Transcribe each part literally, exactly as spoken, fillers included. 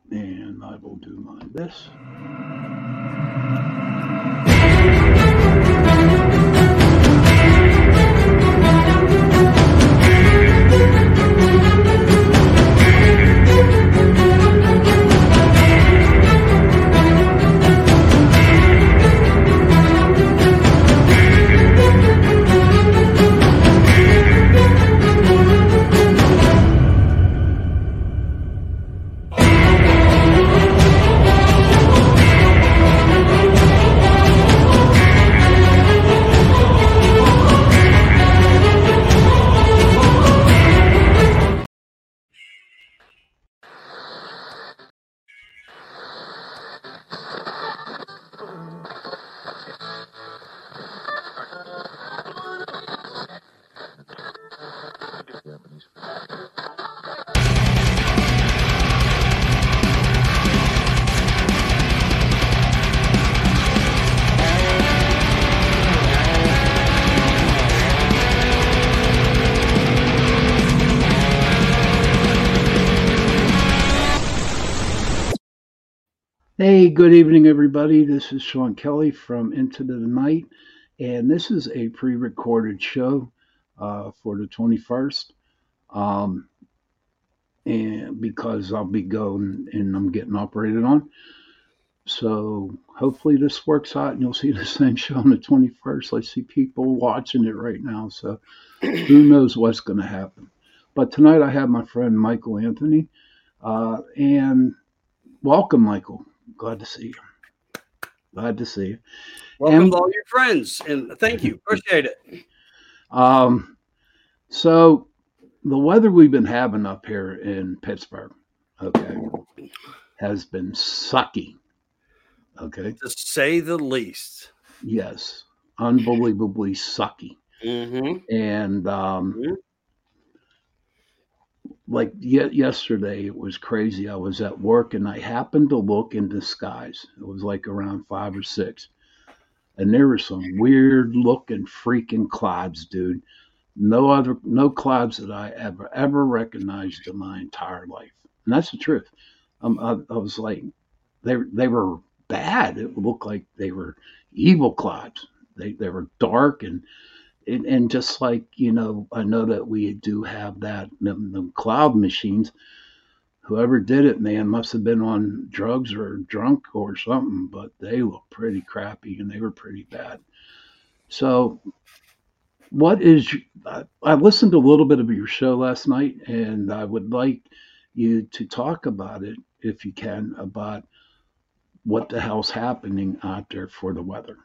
And I will do mine this. Hey, good evening, everybody. This is Sean Kelly from Into the Night, and this is a pre recorded show uh, for the twenty-first. Um, and because I'll be going and I'm getting operated on. So hopefully this works out and you'll see the same show on the twenty-first. I see people watching it right now. So who knows what's going to happen. But tonight I have my friend Michael Anthony. Uh, and welcome, Michael. Glad to see you. Glad to see you. Welcome and, to all your friends. And thank you. Appreciate it. Um, so the weather we've been having up here in Pittsburgh, okay, has been sucky. Okay. To say the least. Yes. Unbelievably sucky. Mm-hmm. And um, mm-hmm. like yet yesterday, it was crazy. I was at work and I happened to look in the skies. It was like around five or six. And there were some weird looking freaking clouds, dude. No other, no clouds that I ever, ever recognized in my entire life. And that's the truth. Um, I, I was like, they, they were bad. It looked like they were evil clouds. They, they were dark and, and, and just like, you know, I know that we do have that, them, them cloud machines. Whoever did it, man, must have been on drugs or drunk or something, but they look pretty crappy and they were pretty bad. So what is, I, I listened to a little bit of your show last night and I would like you to talk about it, if you can, about what the hell's happening out there for the weather.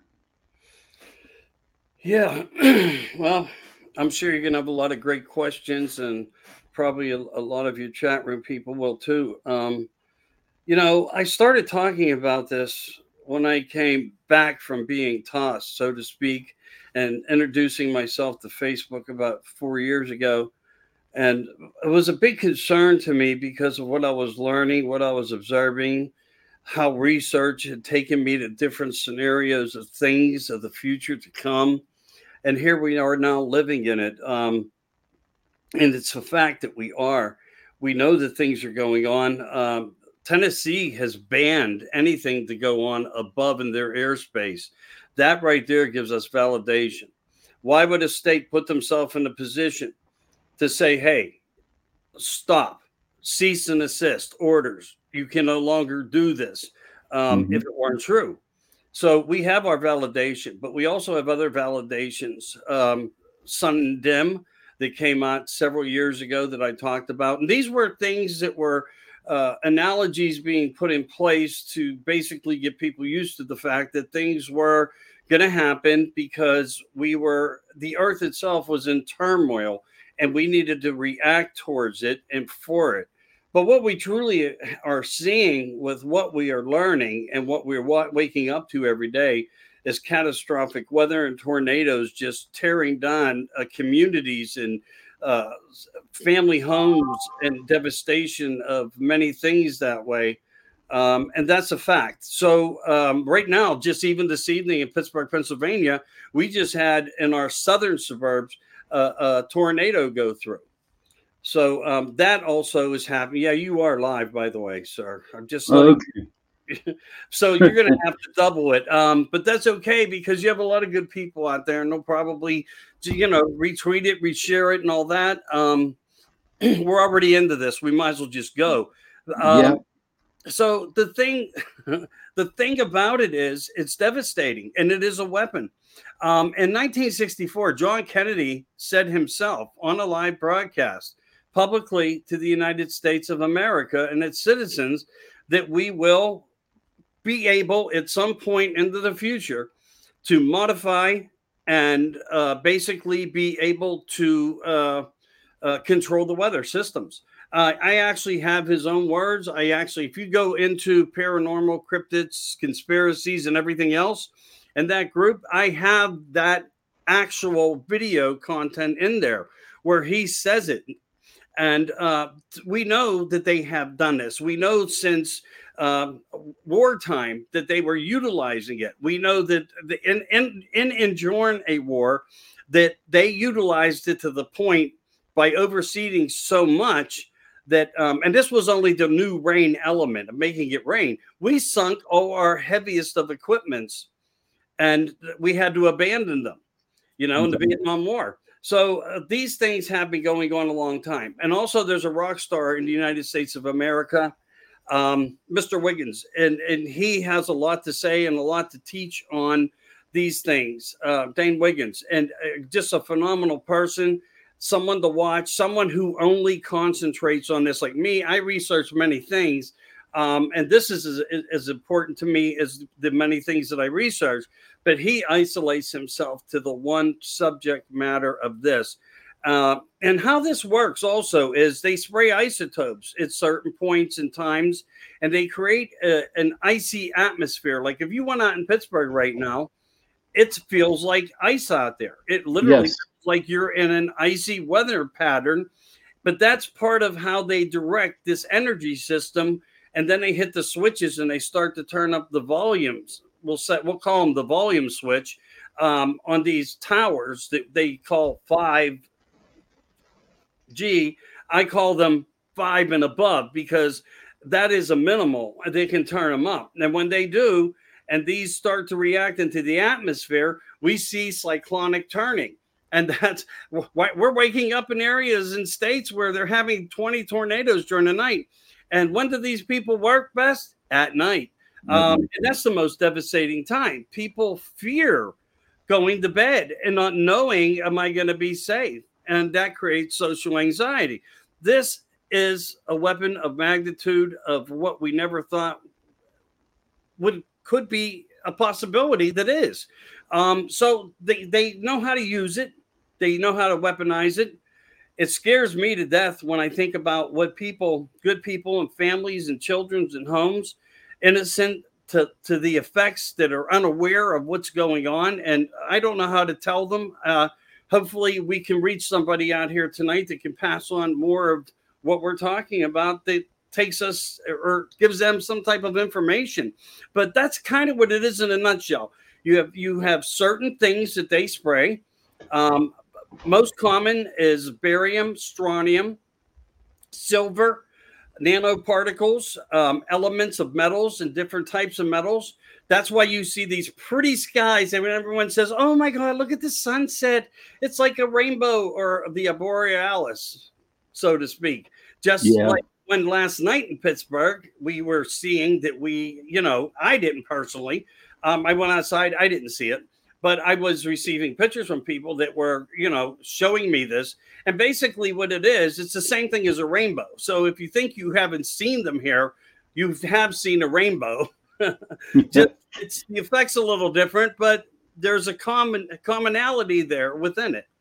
Yeah, well, I'm sure you're going to have a lot of great questions and probably a, a lot of your chat room people will too. Um, you know, I started talking about this when I came back from being tossed, so to speak, and introducing myself to Facebook about four years ago. And it was a big concern to me because of what I was learning, what I was observing, how research had taken me to different scenarios of things of the future to come. And here we are now living in it. Um, and it's a fact that we are. We know that things are going on. Um, Tennessee has banned anything to go on above in their airspace. That right there gives us validation. Why would a state put themselves in a position to say, hey, stop, cease and desist orders? You can no longer do this um, mm-hmm. if it weren't true. So we have our validation, but we also have other validations. Um, Sun and Dim that came out several years ago that I talked about. And these were things that were uh, analogies being put in place to basically get people used to the fact that things were going to happen because we were, the earth itself was in turmoil and we needed to react towards it and for it. But what we truly are seeing with what we are learning and what we're waking up to every day is catastrophic weather and tornadoes just tearing down uh, communities and uh, family homes and devastation of many things that way. Um, and that's a fact. So um, right now, just even this evening in Pittsburgh, Pennsylvania, we just had in our southern suburbs uh, a tornado go through. So um, that also is happening. Yeah, you are live, by the way, sir. I'm just letting. Okay. So you're going to have to double it, um, but that's okay because you have a lot of good people out there, and they'll probably, you know, retweet it, reshare it, and all that. Um, we're already into this. We might as well just go. Um, Yeah. So the thing, the thing about it is, it's devastating, and it is a weapon. Um, in nineteen sixty-four, John Kennedy said himself on a live broadcast publicly to the United States of America and its citizens that we will be able at some point into the future to modify and uh, basically be able to uh, uh, control the weather systems. Uh, I actually have his own words. I actually, if you go into paranormal cryptids, conspiracies, and everything else, and that group, I have that actual video content in there where he says it. And uh, we know that they have done this. We know since uh, wartime that they were utilizing it. We know that the, in, in, in enduring a war, that they utilized it to the point by overseeding so much that, um, and this was only the new rain element of making it rain. We sunk all our heaviest of equipments and we had to abandon them, you know, in the Vietnam War. So uh, these things have been going on a long time. And also there's a rock star in the United States of America, um, Mister Wiggins, and, and he has a lot to say and a lot to teach on these things, uh, Dane Wiggins, and uh, just a phenomenal person, someone to watch, someone who only concentrates on this. Like me, I research many things. Um, and this is as, as important to me as the many things that I research, but he isolates himself to the one subject matter of this. Uh, and how this works also is they spray isotopes at certain points and times, and they create a, an icy atmosphere. Like if you went out in Pittsburgh right now, it feels like ice out there. It literally Yes. feels like you're in an icy weather pattern, but that's part of how they direct this energy system. And then they hit the switches and they start to turn up the volumes. We'll set, we'll call them the volume switch um, on these towers that they call five G. I call them five and above because that is a minimal. They can turn them up. And when they do, and these start to react into the atmosphere, we see cyclonic turning. And that's why we're waking up in areas in states where they're having twenty tornadoes during the night. And when do these people work best? At night. Um, and that's the most devastating time. People fear going to bed and not knowing, am I going to be safe? And that creates social anxiety. This is a weapon of magnitude of what we never thought would could be a possibility that is. Um, so they, they know how to use it. They know how to weaponize it. It scares me to death when I think about what people, good people and families and children's and homes, innocent to, to the effects that are unaware of what's going on. And I don't know how to tell them. Uh, hopefully we can reach somebody out here tonight that can pass on more of what we're talking about that takes us or gives them some type of information. But that's kind of what it is in a nutshell. You have, you have certain things that they spray. Um, Most common is barium, strontium, silver, nanoparticles, um, elements of metals and different types of metals. That's why you see these pretty skies. And when everyone says, oh my God, look at the sunset. It's like a rainbow or the borealis, so to speak. Just yeah. like when last night in Pittsburgh, we were seeing that we, you know, I didn't personally. Um, I went outside. I didn't see it. But I was receiving pictures from people that were, you know, showing me this. And basically what it is, it's the same thing as a rainbow. So if you think you haven't seen them here, you have seen a rainbow. Just, it's, the effect's a little different, but there's a common a commonality there within it.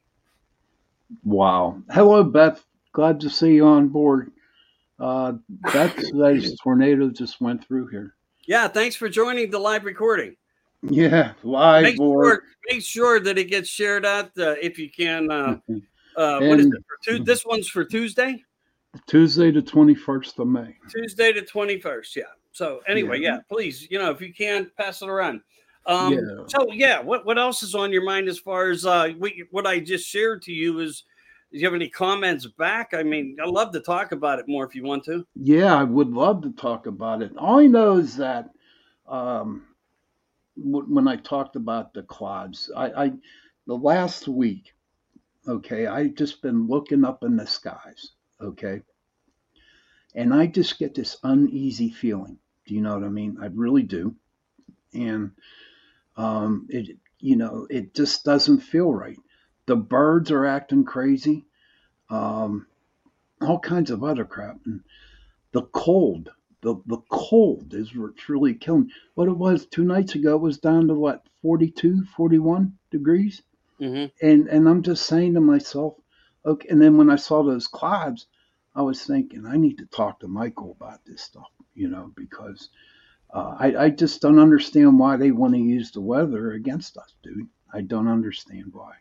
Wow. Hello, Beth. Glad to see you on board. Uh, that's that tornado just went through here. Yeah, thanks for joining the live recording. Yeah, live. Make sure, make sure that it gets shared out uh, if you can. Uh, uh, what is it for? Tu- this one's for Tuesday. Tuesday the twenty-first of May. Tuesday the twenty-first. Yeah. So anyway, yeah. yeah, please, you know, if you can, pass it around. Um, yeah. So yeah, what what else is on your mind as far as uh, we, what I just shared to you is Do you have any comments back? I mean, I'd love to talk about it more if you want to. Yeah, I would love to talk about it. All I know is that um, w- when I talked about the clouds, I, I the last week, okay, I just been looking up in the skies, okay, and I just get this uneasy feeling. Do you know what I mean? I really do, and um, it, you know, it just doesn't feel right. The birds are acting crazy, um, all kinds of other crap, and the cold. The, the cold is what's really killing. What it was two nights ago was down to what, forty-two, forty-one degrees? Mm-hmm. And and I'm just saying to myself, okay. And then when I saw those clouds, I was thinking I need to talk to Michael about this stuff, you know, because uh, I I just don't understand why they want to use the weather against us, dude. I don't understand why.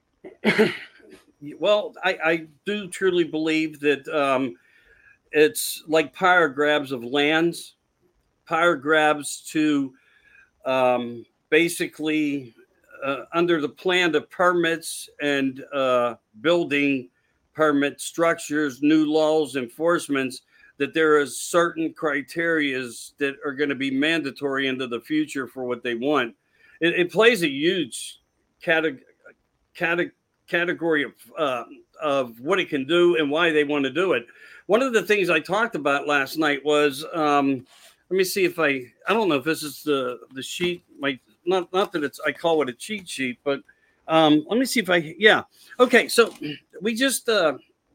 Well, I, I do truly believe that um, it's like power grabs of lands, power grabs to um, basically uh, under the plan of permits and uh, building permit structures, new laws, enforcements, that there is certain criterias that are going to be mandatory into the future for what they want. It, it plays a huge cate- cate- category of uh, of what it can do and why they want to do it. One of the things I talked about last night was um, let me see if I I don't know if this is the the sheet. My not not that it's I call it a cheat sheet, but um, let me see if I yeah okay. So we just uh,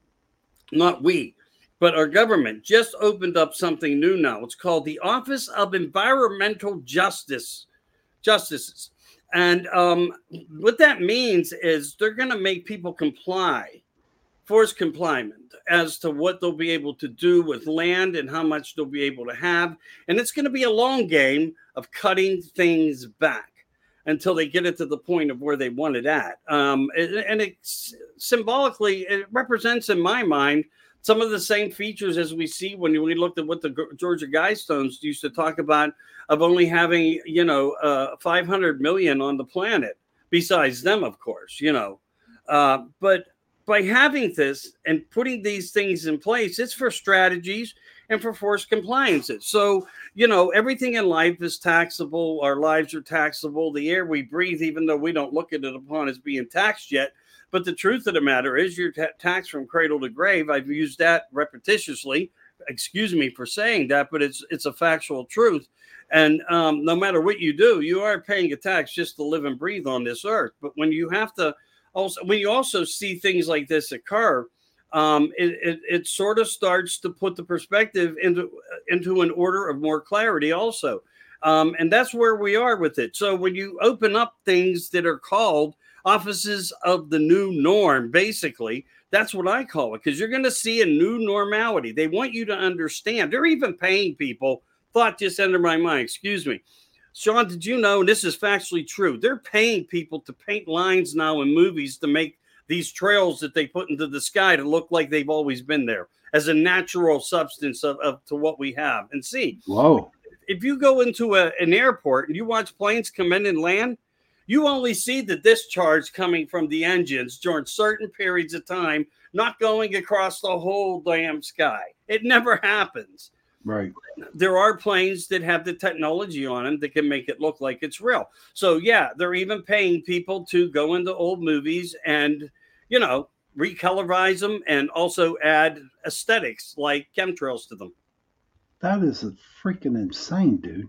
not we, but our government just opened up something new now. It's called the Office of Environmental Justice Justices. And um, what that means is they're going to make people comply, force compliance as to what they'll be able to do with land and how much they'll be able to have. And it's going to be a long game of cutting things back until they get it to the point of where they want it at. Um, and, and it symbolically, it represents in my mind some of the same features as we see when we looked at what the Georgia Guidestones used to talk about of only having, you know, uh, five hundred million on the planet, besides them, of course, you know. Uh, but by having this and putting these things in place, it's for strategies and for forced compliances. So, you know, everything in life is taxable. Our lives are taxable. The air we breathe, even though we don't look at it upon as being taxed yet. But the truth of the matter is you're ta- taxed from cradle to grave. I've used that repetitiously. Excuse me for saying that, but it's it's a factual truth. And um, no matter what you do, you are paying a tax just to live and breathe on this earth. But when you have to also, when you also see things like this occur, um, it, it, it sort of starts to put the perspective into, into an order of more clarity also. Um, and that's where we are with it. So when you open up things that are called offices of the new norm, basically, that's what I call it, because you're going to see a new normality. They want you to understand. They're even paying people. Thought just entered my mind. Excuse me. Sean, did you know, and this is factually true, they're paying people to paint lines now in movies to make these trails that they put into the sky to look like they've always been there as a natural substance of, of to what we have. And see, Whoa. If you go into a, an airport and you watch planes come in and land, you only see the discharge coming from the engines during certain periods of time, not going across the whole damn sky. It never happens. Right. There are planes that have the technology on them that can make it look like it's real. So, yeah, they're even paying people to go into old movies and, you know, recolorize them and also add aesthetics like chemtrails to them. That is a freaking insane, dude.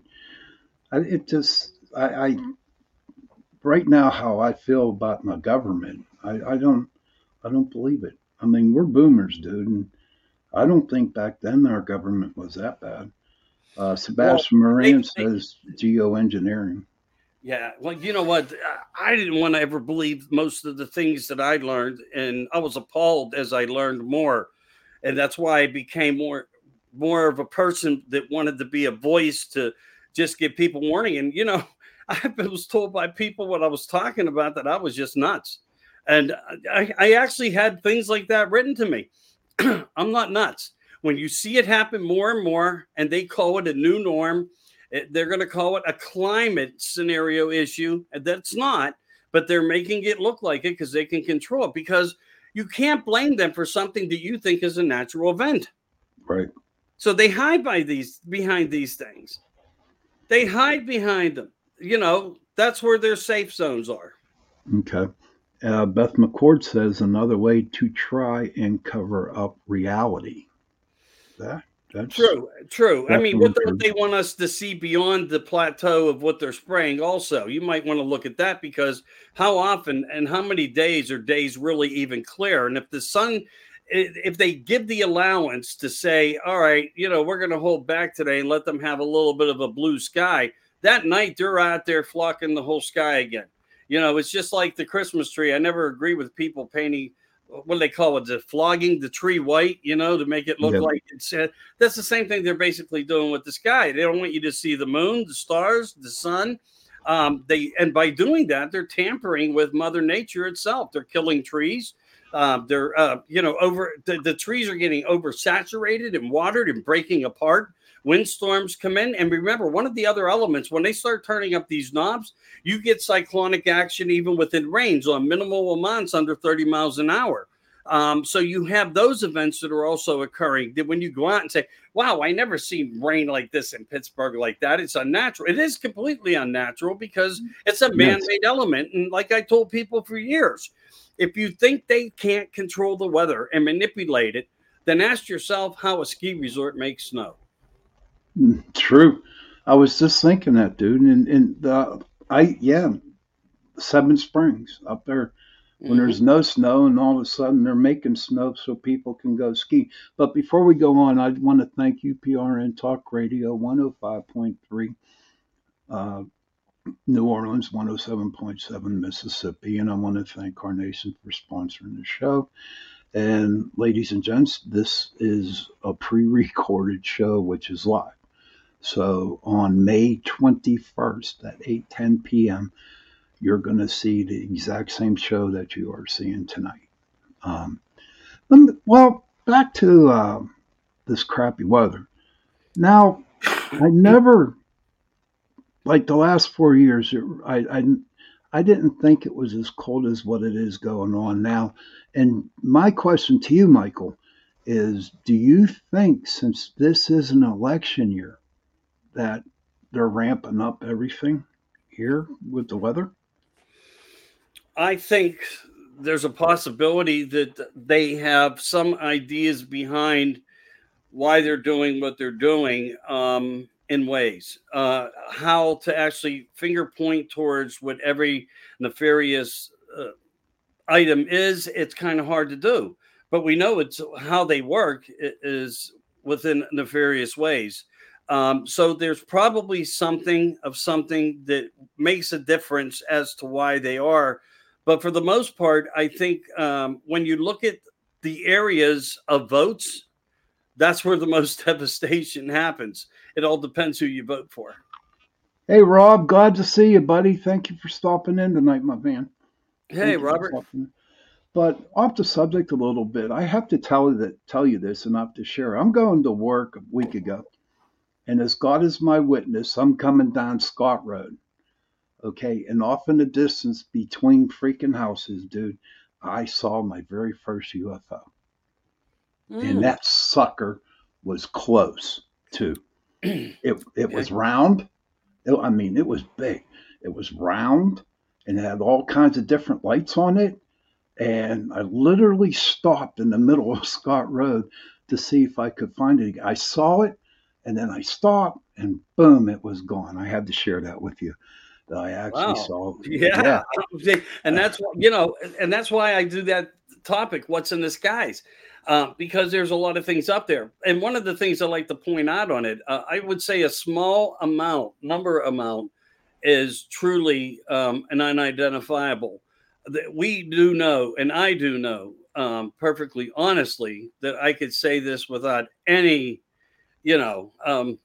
I, it just, I, I, right now, how I feel about my government, I, I don't, I don't believe it. I mean, we're boomers, dude, and I don't think back then our government was that bad. Uh, Sebastian well, Moran they, says they, geoengineering. Yeah, well, you know what? I didn't want to ever believe most of the things that I learned, and I was appalled as I learned more, and that's why I became more, more of a person that wanted to be a voice to just give people warning. And you know, I was told by people what I was talking about that I was just nuts, and I, I actually had things like that written to me. I'm not nuts. When you see it happen more and more, and they call it a new norm, it, they're going to call it a climate scenario issue. That's not, but they're making it look like it because they can control it. Because, you can't blame them for something that you think is a natural event. Right. So they hide by these behind these things. They hide behind them. You know, that's where their safe zones are. Okay. Uh, Beth McCord says another way to try and cover up reality. That that's True, true. I mean, definitely what don't true. they want us to see beyond the plateau of what they're spraying also? You might want to look at that, because how often and how many days are days really even clear? And if the sun, i- if they give the allowance to say, all right, you know, we're going to hold back today and let them have a little bit of a blue sky, that night they're out there flocking the whole sky again. You know, it's just like the Christmas tree. I never agree with people painting, what do they call it, the flogging the tree white, you know, to make it look Yeah. like it's uh, that's the same thing they're basically doing with the sky. They don't want you to see the moon, the stars, the sun. Um, they and by doing that, they're tampering with Mother Nature itself. They're killing trees. Um, they're uh, you know over the, the trees are getting oversaturated and watered and breaking apart. Windstorms come in, and remember, one of the other elements, when they start turning up these knobs, you get cyclonic action even within rains on minimal amounts under thirty miles an hour. Um, so you have those events that are also occurring. That when you go out and say, wow, I never seen rain like this in Pittsburgh like that, it's unnatural. It is completely unnatural because it's a Yes. man-made element. And like I told people for years, if you think they can't control the weather and manipulate it, then ask yourself how a ski resort makes snow. Mm, True. I was just thinking that, dude. And and uh, I yeah, Seven Springs up there when Mhm. there's no snow, and all of a sudden they're making snow so people can go ski. But before we go on, I want to thank U P R N Talk Radio one oh five point three, uh, New Orleans one oh seven point seven, Mississippi, and I want to thank Carnation for sponsoring the show. And ladies and gents, this is a pre-recorded show, which is live. So on May twenty-first at eight ten p.m., you're going to see the exact same show that you are seeing tonight. Um, let me- well, back to uh, this crappy weather. Now, I never, like the last four years, I, I, I didn't think it was as cold as what it is going on now. And my question to you, Michael, is do you think since this is an election year that they're ramping up everything here with the weather? I think there's a possibility that they have some ideas behind why they're doing what they're doing, um, in ways. Uh, how to actually finger point towards what every nefarious uh, item is, it's kind of hard to do. But we know it's how they work is within nefarious ways. Um, so there's probably something of something that makes a difference as to why they are. But for the most part, I think um, when you look at the areas of votes, that's where the most devastation happens. It all depends who you vote for. Hey, Rob, glad to see you, buddy. Thank you for stopping in tonight, my man. Hey, Thank you for Robert. stopping in. But off the subject a little bit, I have to tell you that tell you this and I have to share. I'm going to work a week ago, and as God is my witness, I'm coming down Scott Road. Okay, and off in the distance between freaking houses, dude, I saw my very first U F O. And Mm. that sucker was close too. It it Okay. was round. It- I mean, it was big. It was round and it had all kinds of different lights on it. And I literally stopped in the middle of Scott Road to see if I could find it. I saw it, and then I stopped, and boom, it was gone. I had to share that with you. That I actually Wow. saw. Yeah. Yeah, And that's why, you know, and that's why I do that topic, what's in the skies, uh, because there's a lot of things up there. And one of the things I like to point out on it, uh, I would say a small amount, number amount, is truly um, an unidentifiable. That we do know, and I do know um, perfectly honestly, that I could say this without any, you know, um,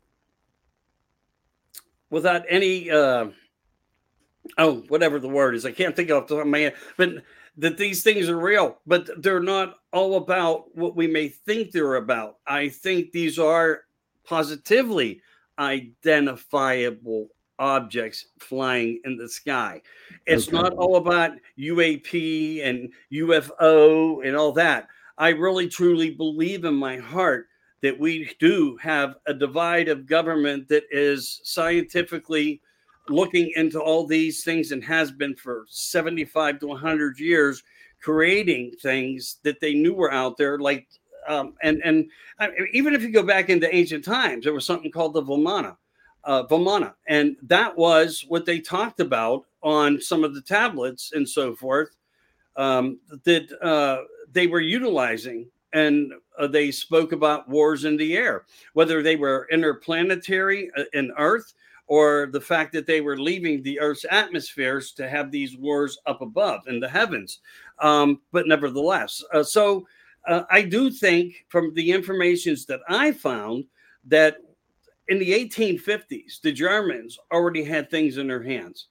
without any. Uh, oh, whatever the word is, I can't think off the top of my head, but that these things are real, but they're not all about what we may think they're about. I think these are positively identifiable objects flying in the sky. It's Okay. not all about U A P and U F O and all that. I really truly believe in my heart that we do have a divide of government that is scientifically looking into all these things and has been for seventy-five to one hundred years, creating things that they knew were out there. Like, um, and, and I, even if you go back into ancient times, there was something called the Vimana, uh, Vimana. And that was what they talked about on some of the tablets and so forth, um, that uh, they were utilizing. And uh, they spoke about wars in the air, whether they were interplanetary uh, in Earth, or the fact that they were leaving the Earth's atmospheres to have these wars up above in the heavens. Um, but nevertheless, uh, so uh, I do think from the informations that I found that in the eighteen fifties, the Germans already had things in their hands.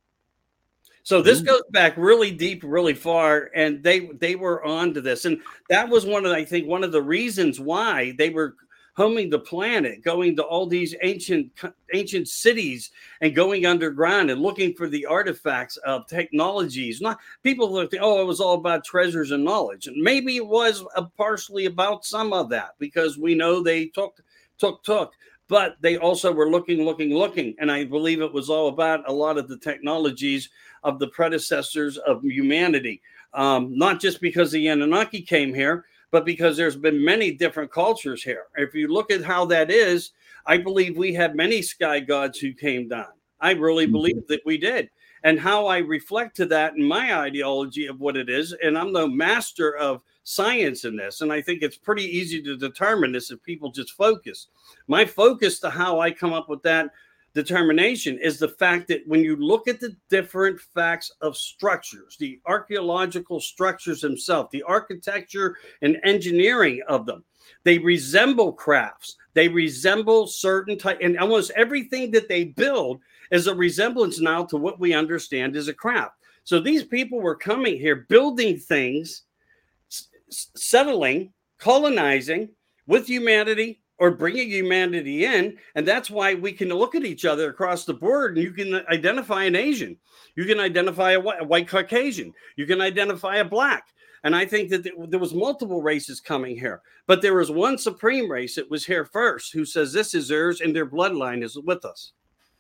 So this goes back really deep, really far, and they they were on to this. And that was one of, I think, one of the reasons why they were homing the planet, going to all these ancient ancient cities and going underground and looking for the artifacts of technologies. Not people think, oh, it was all about treasures and knowledge. And maybe it was a partially about some of that, because we know they took, took, took. But they also were looking, looking, looking. And I believe it was all about a lot of the technologies of the predecessors of humanity. Um, not just because the Anunnaki came here, but because there's been many different cultures here. If you look at how that is, I believe we had many sky gods who came down. I really mm-hmm. believe that we did. And how I reflect to that in my ideology of what it is, and I'm no master of science in this, and I think it's pretty easy to determine this if people just focus. My focus to how I come up with that determination is the fact that when you look at the different facts of structures, the archaeological structures themselves, the architecture and engineering of them, they resemble crafts. They resemble certain type, and almost everything that they build is a resemblance now to what we understand as a craft. So these people were coming here, building things, s- settling, colonizing with humanity, or bringing humanity in. And that's why we can look at each other across the board, and you can identify an Asian. You can identify a white, a white Caucasian. You can identify a black. And I think that there was multiple races coming here, but there was one supreme race that was here first, who says this is theirs and their bloodline is with us.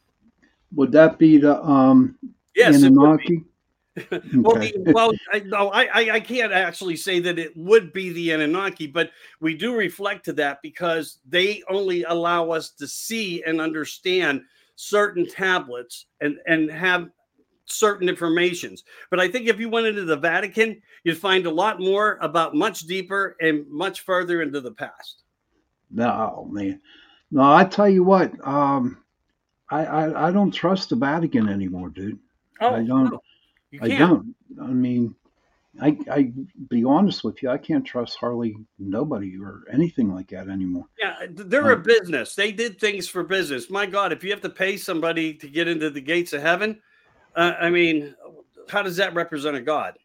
Would that be the um, yes, Anunnaki? well, the, well, I, no, I, I can't actually say that it would be the Anunnaki, but we do reflect to that because they only allow us to see and understand certain tablets and, and have certain informations. But I think if you went into the Vatican, you'd find a lot more about much deeper and much further into the past. No, man. No, I tell you what, um, I, I, I don't trust the Vatican anymore, dude. Oh, I don't. No. You I don't. I mean, I I be honest with you, I can't trust hardly nobody or anything like that anymore. Yeah, they're um, a business. They did things for business. My God, if you have to pay somebody to get into the gates of heaven, uh, I mean, how does that represent a God?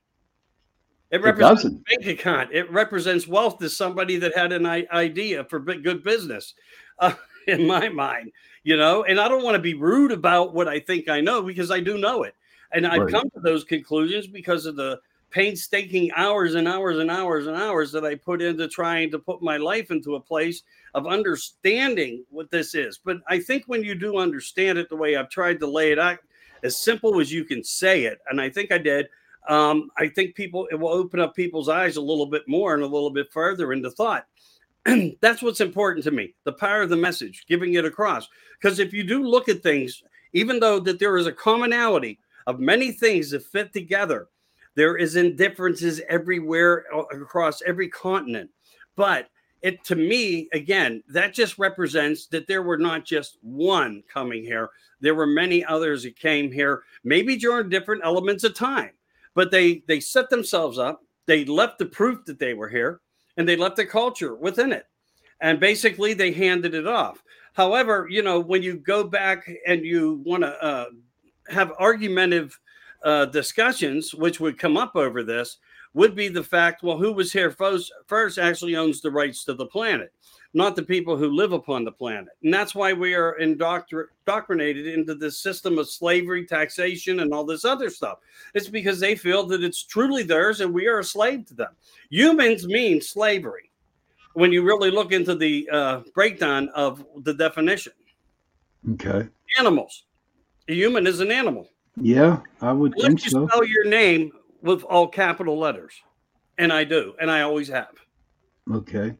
It represents it a bank account. It represents wealth to somebody that had an idea for good business, uh, in my mind, you know. And I don't want to be rude about what I think I know, because I do know it. And I've right. come to those conclusions because of the painstaking hours and hours and hours and hours that I put into trying to put my life into a place of understanding what this is. But I think when you do understand it the way I've tried to lay it out, as simple as you can say it, and I think I did, um, I think people, it will open up people's eyes a little bit more and a little bit further into thought. That's what's important to me, the power of the message, giving it across. Because if you do look at things, even though that there is a commonality of many things that fit together, there is indifferences everywhere across every continent. But it, to me, again, that just represents that there were not just one coming here. There were many others that came here, maybe during different elements of time. But they they set themselves up. They left the proof that they were here, and they left the culture within it. And basically, they handed it off. However, you know, when you go back and you want to uh, have argumentative uh, discussions, which would come up over this, would be the fact, well, who was here first, first actually owns the rights to the planet, not the people who live upon the planet. And that's why we are indoctr- indoctrinated into this system of slavery, taxation, and all this other stuff. It's because they feel that it's truly theirs and we are a slave to them. Humans mean slavery when you really look into the uh, breakdown of the definition. Okay. Animals. A human is an animal. Yeah, I would Let think you so. spell your name with all capital letters. And I do. And I always have. Okay.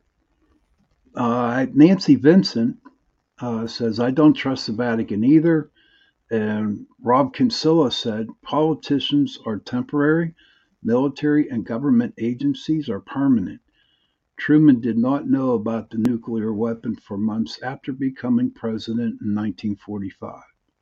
Uh, Nancy Vincent uh, says, I don't trust the Vatican either. And Rob Kinsella said, politicians are temporary, military and government agencies are permanent. Truman did not know about the nuclear weapon for months after becoming president in nineteen forty-five.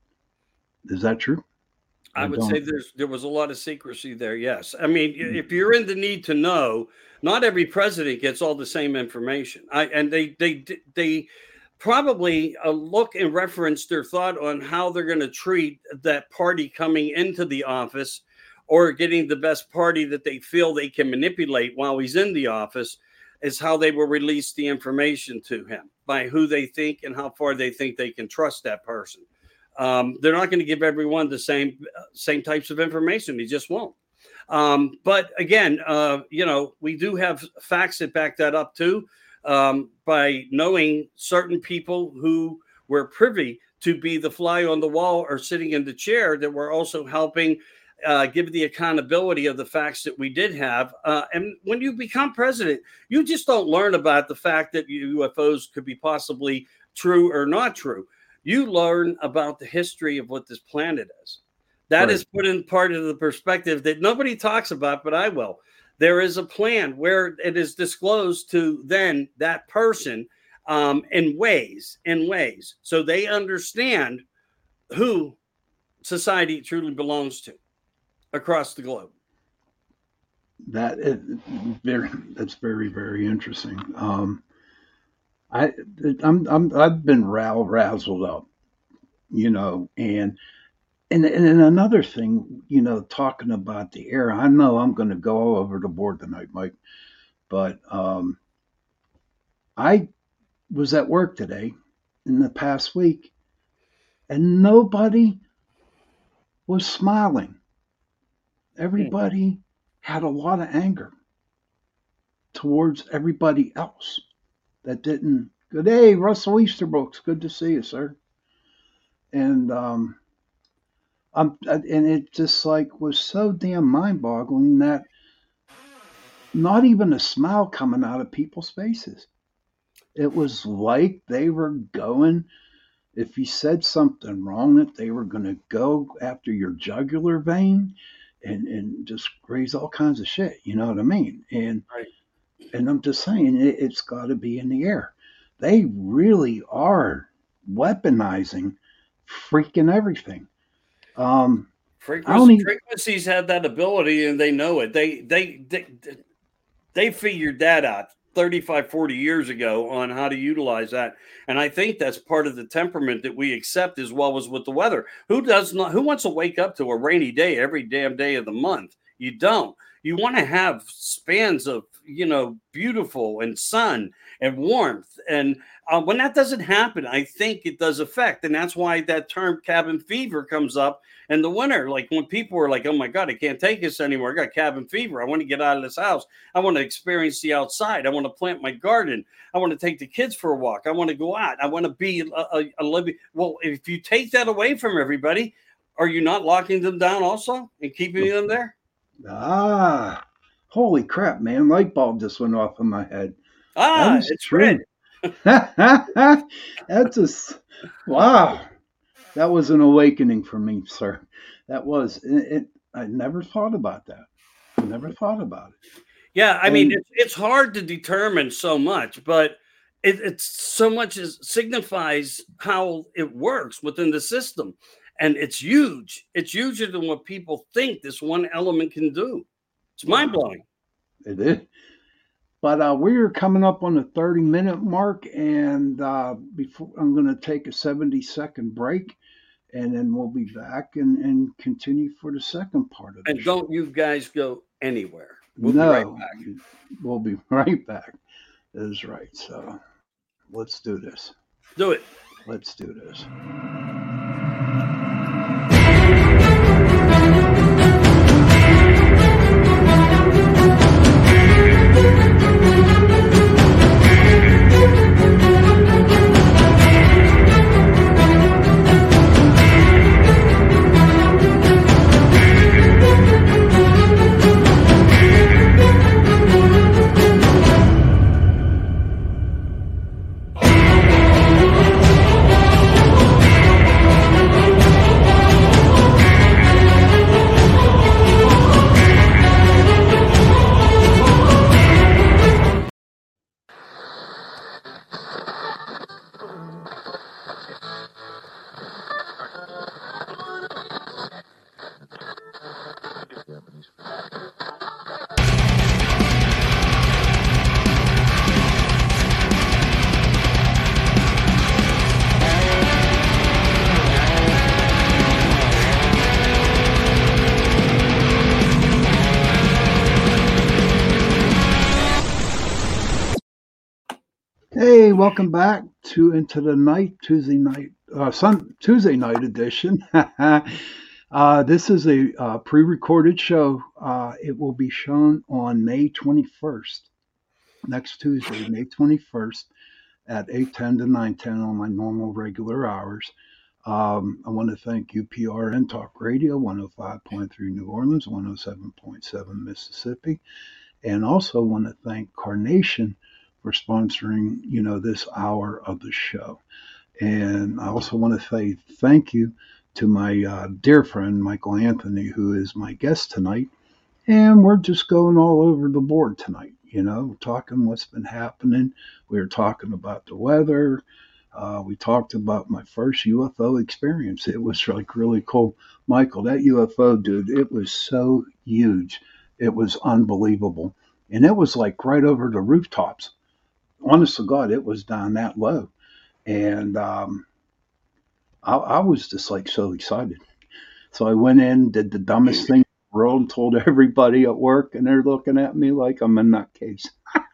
Is that true? I I would don't. say there's there was a lot of secrecy there. Yes, I mean, if you're in the need to know, not every president gets all the same information. I and they they they probably uh, look and reference their thought on how they're going to treat that party coming into the office, or getting the best party that they feel they can manipulate while he's in the office, is how they will release the information to him by who they think and how far they think they can trust that person. Um, they're not going to give everyone the same same types of information. They just won't. Um, but again, uh, you know, we do have facts that back that up too, um, by knowing certain people who were privy to be the fly on the wall or sitting in the chair that were also helping uh, give the accountability of the facts that we did have. Uh, and when you become president, you just don't learn about the fact that U F Os could be possibly true or not true. You learn about the history of what this planet is. That Right. is put in part of the perspective that nobody talks about, but I will. There is a plan where it is disclosed to then that person um, in ways, in ways, so they understand who society truly belongs to across the globe. That is very. That's very very interesting. Um, I I'm, I'm I've been ral razzled up, you know, and and and another thing, you know, talking about the air. I know I'm going to go all over the board tonight, Mike, but um, I was at work today in the past week, and nobody was smiling. Everybody had a lot of anger towards everybody else that didn't. Good day, Russell Easterbrooks. Good to see you, sir. And um, I'm, and it just like was so damn mind-boggling that not even a smile coming out of people's faces. It was like they were going. If you said something wrong, that they were going to go after your jugular vein, and and just raise all kinds of shit. You know what I mean? And Right. and I'm just saying it, it's got to be in the air. They really are weaponizing freaking everything. Um, I don't Frequency, even. frequencies have that ability and they know it. They, they, they, they figured that out thirty-five, forty years ago on how to utilize that. And I think that's part of the temperament that we accept as well as with the weather. Who does not, who wants to wake up to a rainy day every damn day of the month? You don't. You want to have spans of, you know, beautiful and sun and warmth. And uh, when that doesn't happen, I think it does affect. And that's why that term cabin fever comes up in the winter. Like when people are like, oh my God, I can't take this anymore. I got cabin fever. I want to get out of this house. I want to experience the outside. I want to plant my garden. I want to take the kids for a walk. I want to go out. I want to be a, a, a living. Well, if you take that away from everybody, are you not locking them down also and keeping them there? Ah, holy crap, man! Light bulb just went off in my head. That Ah, is it's true. red. That's just wow. That was an awakening for me, sir. That was it. it I never thought about that. I never thought about it. Yeah, I mean, And it's, it's hard to determine so much, but it, it's so much as signifies how it works within the system. And it's huge. It's huger than what people think this one element can do. It's mind wow, blowing. it is. But uh, we're coming up on the thirty minute mark, and uh, before I'm going to take a seventy second break, and then we'll be back and, and continue for the second part of the And show. don't you guys go anywhere. We'll no, be right back. We'll be right back. That is right. So let's do this. Do it. Let's do this. Hey, welcome back to Into the Night, Tuesday night, uh, Sun, Tuesday night edition. uh, this is a uh, pre-recorded show. Uh, it will be shown on May twenty-first, next Tuesday, May twenty-first at eight ten to nine ten on my normal regular hours. Um, I want to thank U P R N Talk Radio, one oh five point three New Orleans, one oh seven point seven Mississippi, and also want to thank Carnation for sponsoring, you know, this hour of the show. And I also want to say thank you to my uh, dear friend, Michael Anthony, who is my guest tonight. And we're just going all over the board tonight, you know, talking what's been happening. We were talking about the weather. Uh, we talked about my first U F O experience. It was like really cool. Michael, that U F O, dude, it was so huge. It was unbelievable. And it was like right over the rooftops. Honest to God, it was down that low. And um, I, I was just like so excited. So I went in, did the dumbest thing in the world, and told everybody at work, and they're looking at me like I'm a nutcase.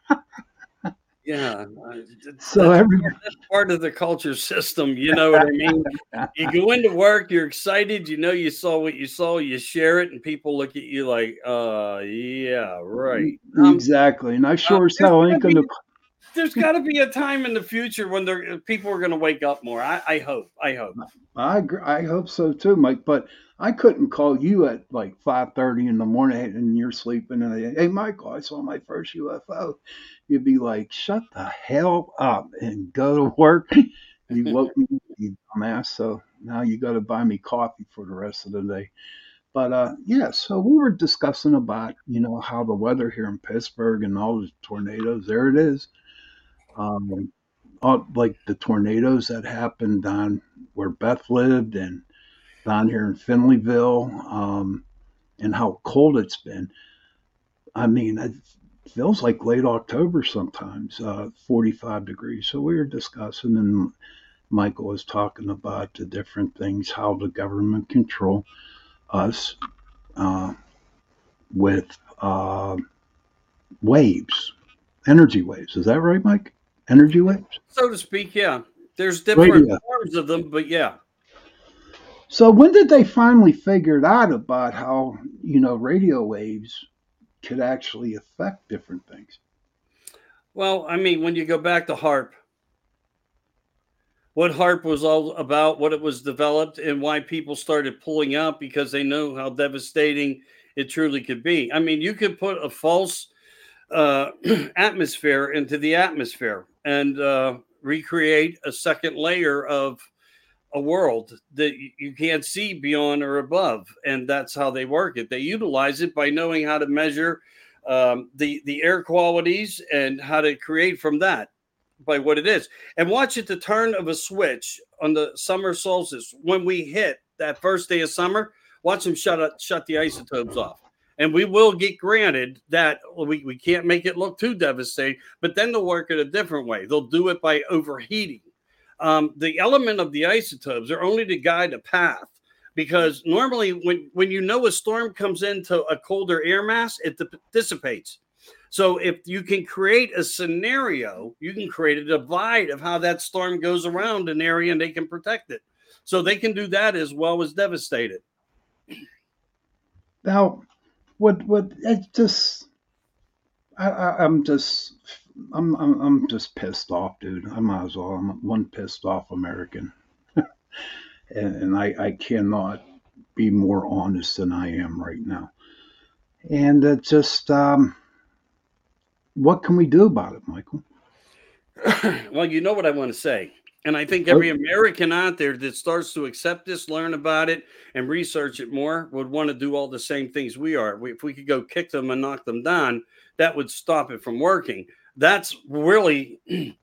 Yeah. So that's, every that's part of the culture system. You know what I mean? You go into work, you're excited. You know, you saw what you saw, you share it, and people look at you like, uh, yeah, right. Um, exactly. And I sure uh, as hell ain't going to. There's got to be a time in the future when there, people are going to wake up more. I, I hope. I hope. I agree, I hope so too, Mike. But I couldn't call you at like five thirty in the morning and you're sleeping. And I, hey, Michael, I saw my first U F O. You'd be like, shut the hell up and go to work. You woke me, you dumbass. So now you got to buy me coffee for the rest of the day. But uh, yeah, so we were discussing about, you know, how the weather here in Pittsburgh and all the tornadoes. There it is. Um, all, like the tornadoes that happened down where Beth lived and down here in Finleyville, um, and how cold it's been. I mean, it feels like late October sometimes, uh, forty-five degrees. So we were discussing, and Michael was talking about the different things, how the government control us uh, with uh, waves, energy waves. Is that right, Mike? Energy waves? So to speak, yeah. There's different Radio. forms of them, but yeah. So when did they finally figure it out about how, you know, radio waves could actually affect different things? Well, I mean, when you go back to HAARP, what HAARP was all about, what it was developed, and why people started pulling out because they know how devastating it truly could be. I mean, you could put a false uh, atmosphere into the atmosphere and uh, recreate a second layer of a world that you can't see beyond or above. And that's how they work it. They utilize it by knowing how to measure um, the, the air qualities and how to create from that by what it is. And watch at the turn of a switch on the summer solstice. When we hit that first day of summer, watch them shut up, shut the isotopes off. And we will get granted that we, we can't make it look too devastating, but then they'll work it a different way. They'll do it by overheating. Um, the element of the isotopes are only to guide a path because normally when, when you know a storm comes into a colder air mass, it dissipates. So if you can create a scenario, you can create a divide of how that storm goes around an area and they can protect it. So they can do that as well as devastate it. Now, what what it just I, I I'm just I'm, I'm I'm just pissed off, dude. I might as well. I'm one pissed off American, and, and I I cannot be more honest than I am right now. And it just um, what can we do about it, Michael? Well, you know what I want to say. And I think every American out there that starts to accept this, learn about it, and research it more would want to do all the same things we are. We, if we could go kick them and knock them down, that would stop it from working. That's really,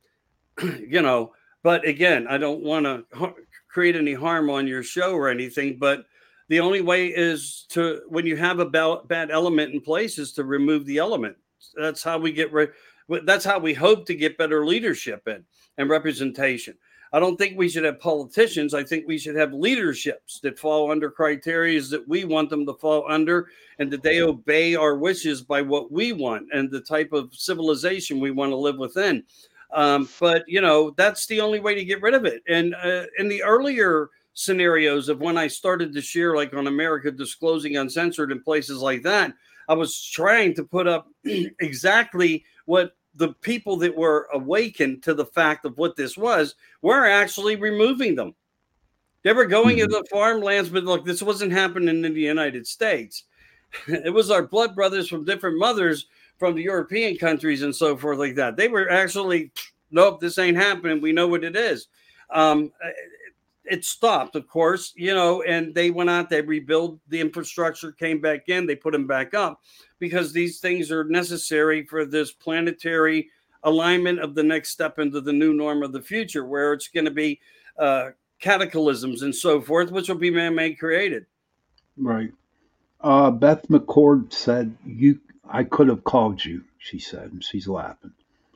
you know, but again, I don't want to ha- create any harm on your show or anything, but the only way is to, when you have a ba- bad element in place, is to remove the element. That's how we get rid. That's how we hope to get better leadership in and representation. I don't think we should have politicians. I think we should have leaderships that fall under criteria that we want them to fall under, and that they obey our wishes by what we want and the type of civilization we want to live within. Um, but, you know, that's the only way to get rid of it. And uh, in the earlier scenarios of when I started to share, like on America Disclosing Uncensored and places like that, I was trying to put up exactly what the people that were awakened to the fact of what this was, were actually removing them. They were going mm-hmm. into the farmlands, but look, this wasn't happening in the United States. It was our blood brothers from different mothers from the European countries and so forth like that. They were actually, nope, this ain't happening. We know what it is. Um, it stopped, of course, you know, and they went out, they rebuilt the infrastructure, came back in, they put them back up, because these things are necessary for this planetary alignment of the next step into the new norm of the future, where it's going to be uh, cataclysms and so forth, which will be man-made created. Right. Uh, Beth McCord said, "You, I could have called you," she said, and she's laughing.